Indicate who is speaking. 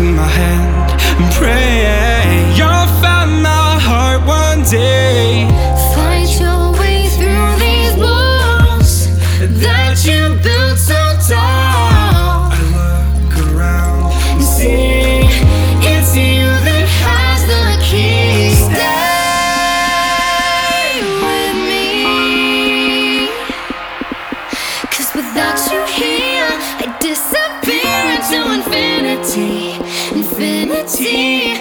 Speaker 1: to my hand and pray you'll find my heart one day.
Speaker 2: Find your way through these walls that you built so tall.
Speaker 1: I look around and see
Speaker 2: It's you that has the key. Stay with me, 'cause without you here I disappear into infinity, infinity.